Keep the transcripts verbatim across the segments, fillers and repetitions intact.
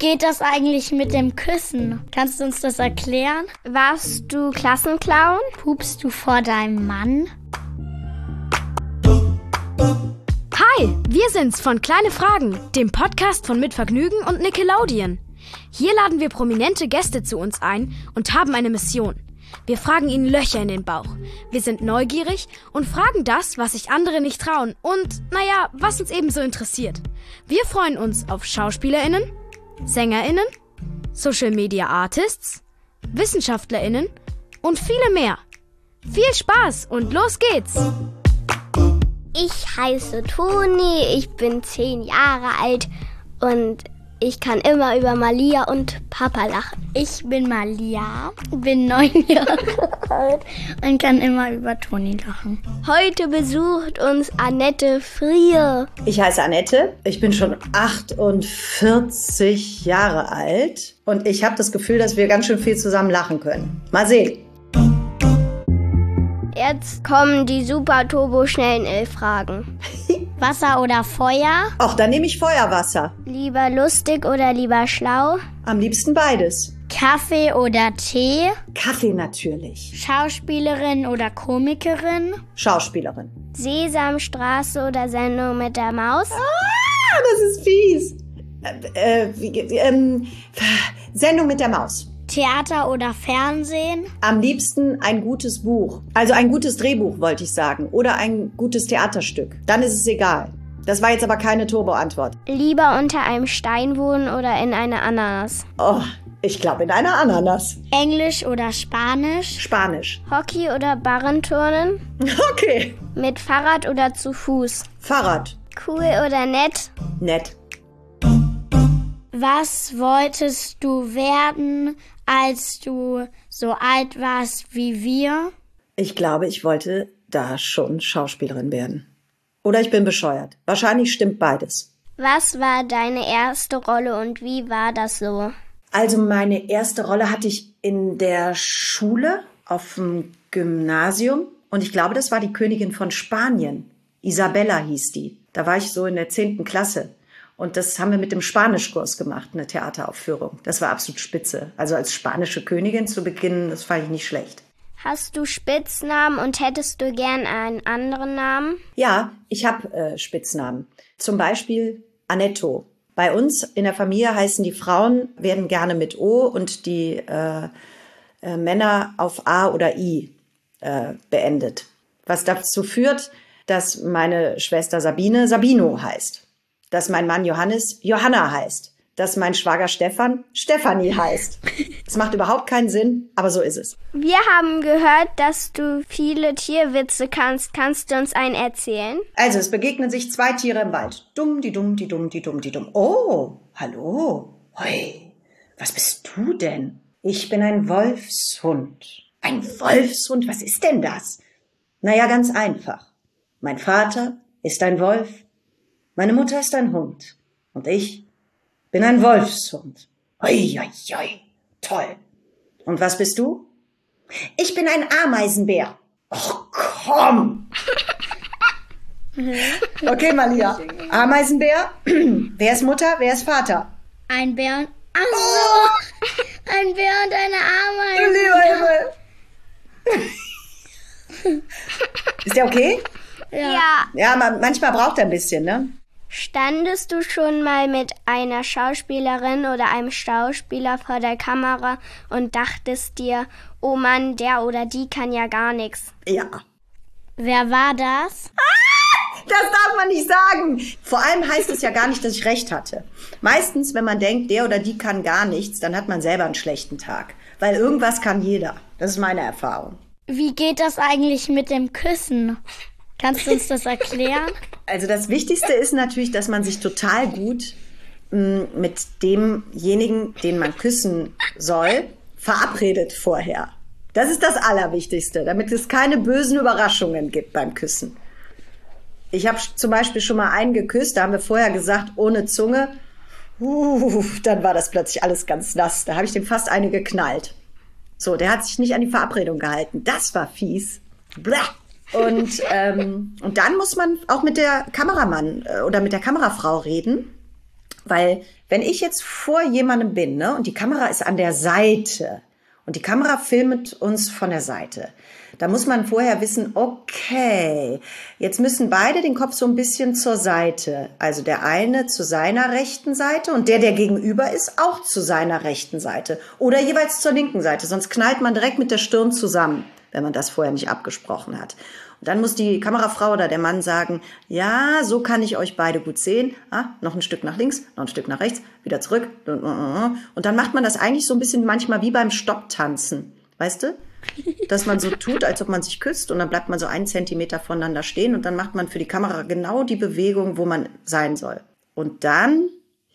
geht das eigentlich mit dem Küssen? Kannst du uns das erklären? Warst du Klassenclown? Pupst du vor deinem Mann? Hi, wir sind's von Kleine Fragen, dem Podcast von Mit Vergnügen und Nickelodeon. Hier laden wir prominente Gäste zu uns ein und haben eine Mission. Wir fragen ihnen Löcher in den Bauch. Wir sind neugierig und fragen das, was sich andere nicht trauen und, naja, was uns ebenso interessiert. Wir freuen uns auf SchauspielerInnen, SängerInnen, Social Media Artists, WissenschaftlerInnen und viele mehr. Viel Spaß und los geht's! Ich heiße Toni, ich bin zehn Jahre alt und ich kann immer über Malia und Papa lachen. Ich bin Malia, bin neun Jahre alt und kann immer über Toni lachen. Heute besucht uns Annette Frier. Ich heiße Annette, ich bin schon achtundvierzig Jahre alt und ich habe das Gefühl, dass wir ganz schön viel zusammen lachen können. Mal sehen. Jetzt kommen die super turbo schnellen elf Fragen. Wasser oder Feuer? Ach, dann nehme ich Feuerwasser. Lieber lustig oder lieber schlau? Am liebsten beides. Kaffee oder Tee? Kaffee natürlich. Schauspielerin oder Komikerin? Schauspielerin. Sesamstraße oder Sendung mit der Maus? Ah, das ist fies. Äh, äh, wie, ähm, Sendung mit der Maus. Theater oder Fernsehen? Am liebsten ein gutes Buch. Also ein gutes Drehbuch, wollte ich sagen. Oder ein gutes Theaterstück. Dann ist es egal. Das war jetzt aber keine Turbo-Antwort. Lieber unter einem Stein wohnen oder in einer Ananas? Oh, ich glaube in einer Ananas. Englisch oder Spanisch? Spanisch. Hockey oder Barrenturnen? Okay. Mit Fahrrad oder zu Fuß? Fahrrad. Cool oder nett? Nett. Was wolltest du werden, als du so alt warst wie wir? Ich glaube, ich wollte da schon Schauspielerin werden. Oder ich bin bescheuert. Wahrscheinlich stimmt beides. Was war deine erste Rolle und wie war das so? Also meine erste Rolle hatte ich in der Schule auf dem Gymnasium. Und ich glaube, das war die Königin von Spanien. Isabella hieß die. Da war ich so in der zehnten Klasse. Und das haben wir mit dem Spanischkurs gemacht, eine Theateraufführung. Das war absolut spitze. Also als spanische Königin zu beginnen, das fand ich nicht schlecht. Hast du Spitznamen und hättest du gern einen anderen Namen? Ja, ich habe äh, Spitznamen. Zum Beispiel Annetto. Bei uns in der Familie heißen die Frauen, werden gerne mit O und die äh, äh, Männer auf A oder I äh, beendet. Was dazu führt, dass meine Schwester Sabine Sabino heißt. Dass mein Mann Johannes Johanna heißt. Dass mein Schwager Stefan Stefanie heißt. Es macht überhaupt keinen Sinn, aber so ist es. Wir haben gehört, dass du viele Tierwitze kannst. Kannst du uns einen erzählen? Also, es begegnen sich zwei Tiere im Wald. Dumm, die dumm, die dumm, die dumm, die dumm. Oh, hallo. Hoi, was bist du denn? Ich bin ein Wolfshund. Ein Wolfshund? Was ist denn das? Naja, ganz einfach. Mein Vater ist ein Wolf. Meine Mutter ist ein Hund und ich bin ein Wolfshund. Oi, oi, oi, toll. Und was bist du? Ich bin ein Ameisenbär. Och, komm. Okay, Malia. Ameisenbär. Wer ist Mutter, wer ist Vater? Ein Bär und... Ach so, ein Bär und eine Ameise. Lieber Himmel. Ist der okay? Ja. Ja, man, manchmal braucht er ein bisschen, ne? Standest du schon mal mit einer Schauspielerin oder einem Schauspieler vor der Kamera und dachtest dir, oh Mann, der oder die kann ja gar nichts? Ja. Wer war das? Das darf man nicht sagen. Vor allem heißt es ja gar nicht, dass ich recht hatte. Meistens, wenn man denkt, der oder die kann gar nichts, dann hat man selber einen schlechten Tag. Weil irgendwas kann jeder. Das ist meine Erfahrung. Wie geht das eigentlich mit dem Küssen? Kannst du uns das erklären? Also das Wichtigste ist natürlich, dass man sich total gut mh, mit demjenigen, den man küssen soll, verabredet vorher. Das ist das Allerwichtigste, damit es keine bösen Überraschungen gibt beim Küssen. Ich habe zum Beispiel schon mal einen geküsst, da haben wir vorher gesagt, ohne Zunge. Uh, dann war das plötzlich alles ganz nass. Da habe ich dem fast eine geknallt. So, der hat sich nicht an die Verabredung gehalten. Das war fies. Blah. Und, ähm, und dann muss man auch mit der Kameramann äh, oder mit der Kamerafrau reden. Weil wenn ich jetzt vor jemandem bin, ne, und die Kamera ist an der Seite und die Kamera filmt uns von der Seite, da muss man vorher wissen, okay, jetzt müssen beide den Kopf so ein bisschen zur Seite. Also der eine zu seiner rechten Seite und der, der gegenüber ist, auch zu seiner rechten Seite. Oder jeweils zur linken Seite, sonst knallt man direkt mit der Stirn zusammen, wenn man das vorher nicht abgesprochen hat. Und dann muss die Kamerafrau oder der Mann sagen, ja, so kann ich euch beide gut sehen. Ah, noch ein Stück nach links, noch ein Stück nach rechts, wieder zurück. Und dann macht man das eigentlich so ein bisschen manchmal wie beim Stopptanzen, weißt du? Dass man so tut, als ob man sich küsst und dann bleibt man so einen Zentimeter voneinander stehen und dann macht man für die Kamera genau die Bewegung, wo man sein soll. Und dann,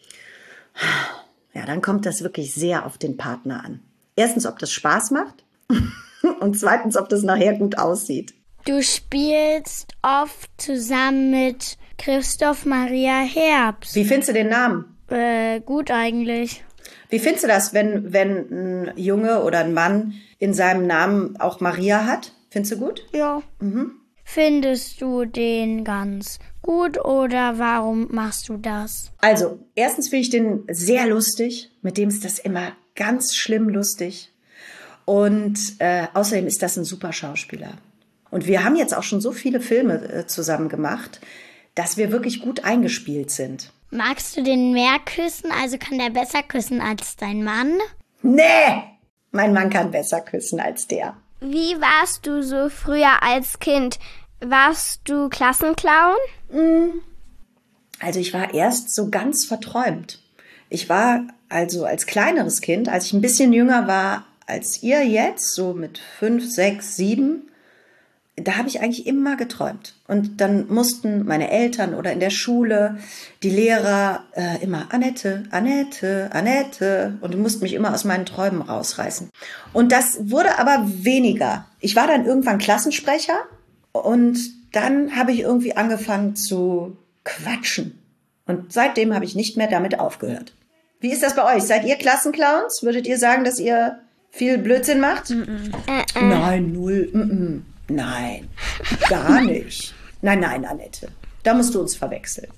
ja, dann kommt das wirklich sehr auf den Partner an. Erstens, ob das Spaß macht und zweitens, ob das nachher gut aussieht. Du spielst oft zusammen mit Christoph Maria Herbst. Wie findest du den Namen? Äh, gut eigentlich. Wie findest du das, wenn, wenn ein Junge oder ein Mann in seinem Namen auch Maria hat? Findest du gut? Ja. Mhm. Findest du den ganz gut oder warum machst du das? Also, erstens finde ich den sehr lustig. Mit dem ist das immer ganz schlimm lustig. Und äh, außerdem ist das ein super Schauspieler. Und wir haben jetzt auch schon so viele Filme äh, zusammen gemacht, dass wir wirklich gut eingespielt sind. Magst du den mehr küssen? Also kann der besser küssen als dein Mann? Nee! Mein Mann kann besser küssen als der. Wie warst du so früher als Kind? Warst du Klassenclown? Also ich war erst so ganz verträumt. Ich war also als kleineres Kind, als ich ein bisschen jünger war als ihr jetzt, so mit fünf, sechs, sieben, da habe ich eigentlich immer geträumt. Und dann mussten meine Eltern oder in der Schule die Lehrer äh, immer Annette, Annette, Annette und mussten mich immer aus meinen Träumen rausreißen. Und das wurde aber weniger. Ich war dann irgendwann Klassensprecher und dann habe ich irgendwie angefangen zu quatschen. Und seitdem habe ich nicht mehr damit aufgehört. Wie ist das bei euch? Seid ihr Klassenclowns? Würdet ihr sagen, dass ihr viel Blödsinn macht? Mm-mm. Äh, äh. Nein, null. Mm-mm. Nein, gar nicht. Nein, nein, Annette, da musst du uns verwechseln.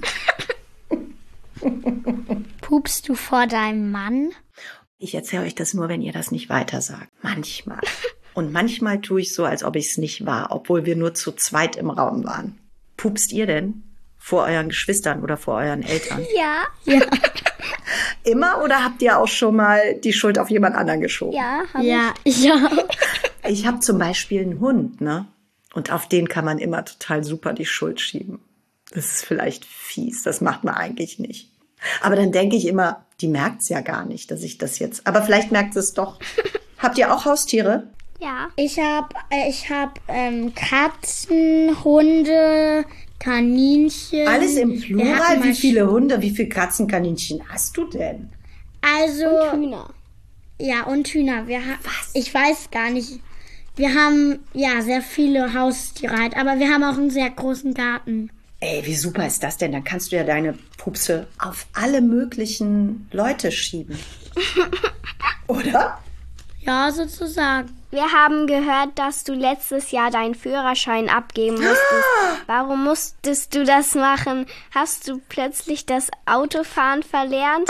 Pupst du vor deinem Mann? Ich erzähle euch das nur, wenn ihr das nicht weiter sagt. Manchmal. Und manchmal tue ich so, als ob ich es nicht war, obwohl wir nur zu zweit im Raum waren. Pupst ihr denn vor euren Geschwistern oder vor euren Eltern? Ja. Ja. Immer oder habt ihr auch schon mal die Schuld auf jemand anderen geschoben? Ja, hab Ja, ja. Ich habe zum Beispiel einen Hund, ne? Und auf den kann man immer total super die Schuld schieben. Das ist vielleicht fies, das macht man eigentlich nicht. Aber dann denke ich immer, die merkt's ja gar nicht, dass ich das jetzt... Aber vielleicht merkt es doch. Habt ihr auch Haustiere? Ja. Ich hab, äh, ich hab ähm, Katzen, Hunde, Kaninchen. Alles im Wir Plural? hatten mal Wie viele Hunde, wie viele Katzenkaninchen hast du denn? Also, Hühner. ja, und Hühner. Wir ha- Ich weiß gar nicht. Wir haben, ja, sehr viele Haustiere halt, aber wir haben auch einen sehr großen Garten. Ey, wie super ist das denn? Dann kannst du ja deine Pupse auf alle möglichen Leute schieben. Oder? Ja, sozusagen. Wir haben gehört, dass du letztes Jahr deinen Führerschein abgeben musstest. Warum musstest du das machen? Hast du plötzlich das Autofahren verlernt?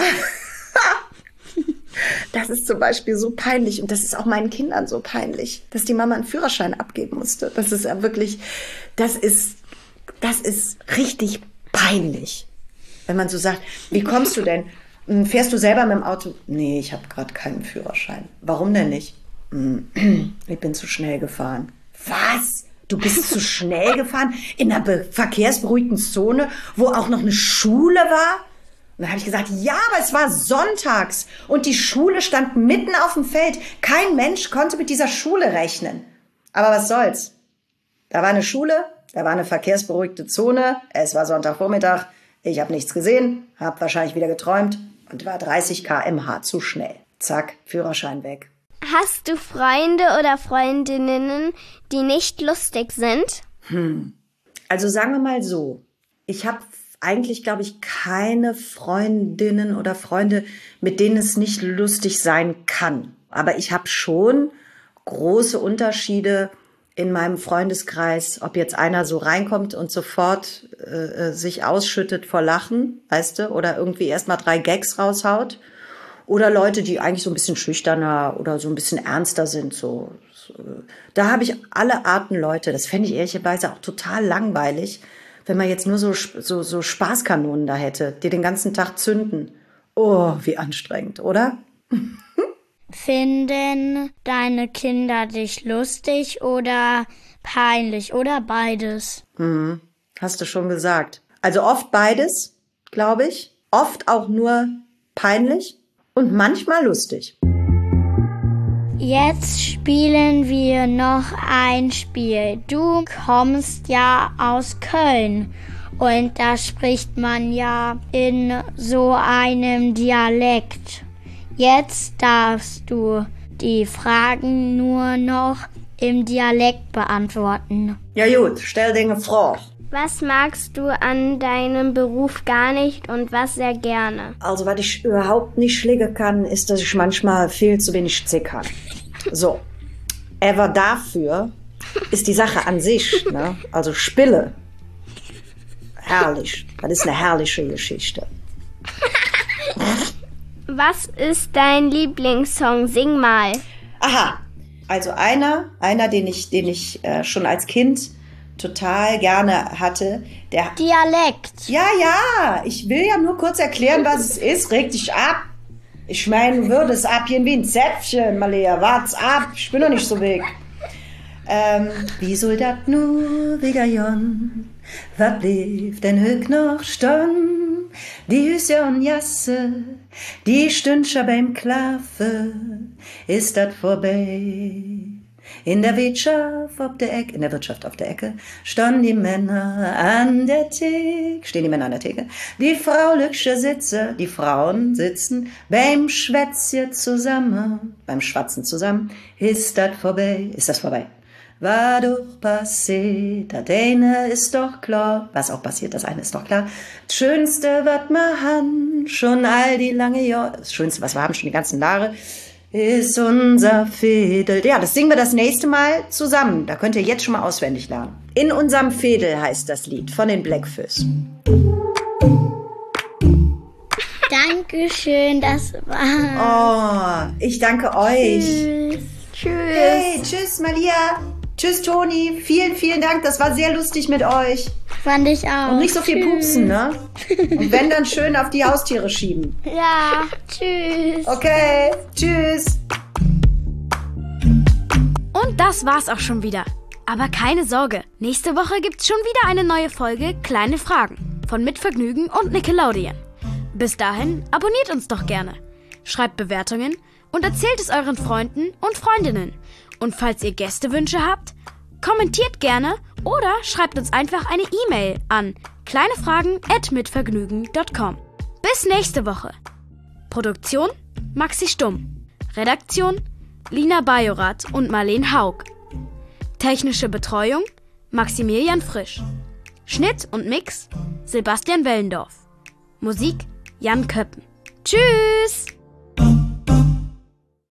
Das ist zum Beispiel so peinlich und das ist auch meinen Kindern so peinlich, dass die Mama einen Führerschein abgeben musste. Das ist ja wirklich, das ist, das ist richtig peinlich. Wenn man so sagt, wie kommst du denn? Fährst du selber mit dem Auto? Nee, ich habe gerade keinen Führerschein. Warum denn nicht? Ich bin zu schnell gefahren. Was? Du bist zu schnell gefahren? In einer be- verkehrsberuhigten Zone, wo auch noch eine Schule war? Und dann habe ich gesagt, ja, aber es war sonntags und die Schule stand mitten auf dem Feld. Kein Mensch konnte mit dieser Schule rechnen. Aber was soll's? Da war eine Schule, da war eine verkehrsberuhigte Zone, es war Sonntagvormittag, ich habe nichts gesehen, habe wahrscheinlich wieder geträumt und war dreißig Kilometer pro Stunde zu schnell. Zack, Führerschein weg. Hast du Freunde oder Freundinnen, die nicht lustig sind? Hm. Also sagen wir mal so, ich habe eigentlich, glaube ich, keine Freundinnen oder Freunde, mit denen es nicht lustig sein kann. Aber ich habe schon große Unterschiede in meinem Freundeskreis, ob jetzt einer so reinkommt und sofort äh, sich ausschüttet vor Lachen, weißt du, oder irgendwie erst mal drei Gags raushaut. Oder Leute, die eigentlich so ein bisschen schüchterner oder so ein bisschen ernster sind. So, so. Da habe ich alle Arten Leute. Das fände ich ehrlicherweise auch total langweilig, wenn man jetzt nur so, so, so Spaßkanonen da hätte, die den ganzen Tag zünden. Oh, wie anstrengend, oder? Finden deine Kinder dich lustig oder peinlich oder beides? Hm, hast du schon gesagt. Also oft beides, glaube ich. Oft auch nur peinlich und manchmal lustig. Jetzt spielen wir noch ein Spiel. Du kommst ja aus Köln und da spricht man ja in so einem Dialekt. Jetzt darfst du die Fragen nur noch im Dialekt beantworten. Ja gut, stell dir eine Frage. Was magst du an deinem Beruf gar nicht und was sehr gerne? Also was ich überhaupt nicht schlägen kann, ist, dass ich manchmal viel zu wenig zick kann. So, aber dafür ist die Sache an sich, ne? Also Spille, herrlich. Das ist eine herrliche Geschichte. Was ist dein Lieblingssong? Sing mal. Aha, also einer, einer, den ich, den ich äh, schon als Kind total gerne hatte, der... Dialekt. Ja, ja, ich will ja nur kurz erklären, was es ist. Reg dich ab. Ich meine, du würdest abgehen wie ein Zäpfchen, Malia. Wart's ab, ich bin doch nicht so weg. Ähm, wie soll dat nur wieder jon? Was blieb denn höch noch stehen? Die Hüse und Jasse, die Stündcher beim Klafe, ist dat vorbei. In der Wirtschaft auf der Ecke, in der Wirtschaft auf der Ecke, standen die Männer an der Theke, stehen die Männer an der Theke, die Frauliche sitze, die Frauen sitzen beim Schwätzchen zusammen, beim Schwatzen zusammen, ist das vorbei, ist das vorbei. War doch passiert, das eine ist doch klar, was auch passiert, das eine ist doch klar, das Schönste, was wir haben, schon all die lange Jahre, das Schönste, was wir haben, schon die ganzen Jahre, ist unser Fädel. Ja, das singen wir das nächste Mal zusammen. Da könnt ihr jetzt schon mal auswendig lernen. In unserem Fädel heißt das Lied von den Blackfoes. Dankeschön, das war... Oh, ich danke euch. Tschüss. Tschüss. Hey, tschüss Malia. Tschüss Toni. Vielen, vielen Dank. Das war sehr lustig mit euch. Fand ich auch. Und nicht so viel Tschüss. pupsen, ne? Und wenn, dann schön auf die Haustiere schieben. Ja, tschüss. Okay, tschüss. Und das war's auch schon wieder. Aber keine Sorge, nächste Woche gibt's schon wieder eine neue Folge Kleine Fragen von Mitvergnügen und Nickelodeon. Bis dahin abonniert uns doch gerne, schreibt Bewertungen und erzählt es euren Freunden und Freundinnen. Und falls ihr Gästewünsche habt, kommentiert gerne oder schreibt uns einfach eine E-Mail an kleinefragen at mitvergnügen punkt com. Bis nächste Woche. Produktion Maxi Stumm. Redaktion Lina Bajorath und Marleen Haug. Technische Betreuung Maximilian Frisch. Schnitt und Mix Sebastian Wellendorf. Musik Jan Köppen. Tschüss!